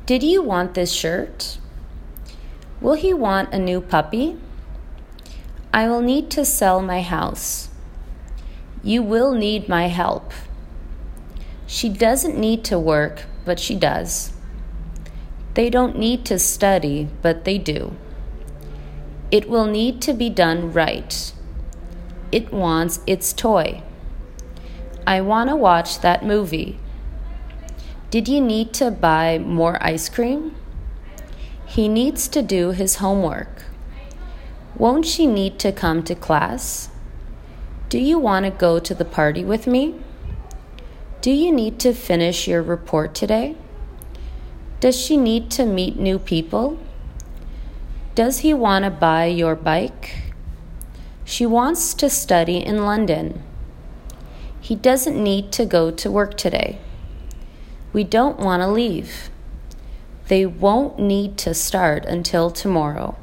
Did you want this shirt? Will he want a new puppy? I will need to sell my house. You will need my help. She doesn't need to work, but she does. They don't need to study, but they do. It will need to be done right. It wants its toy. I want to watch that movie. Did you need to buy more ice cream? He needs to do his homework. Won't she need to come to class? Do you want to go to the party with me? Do you need to finish your report today? Does she need to meet new people? Does he want to buy your bike? She wants to study in London. He doesn't need to go to work today. We don't want to leave. They won't need to start until tomorrow.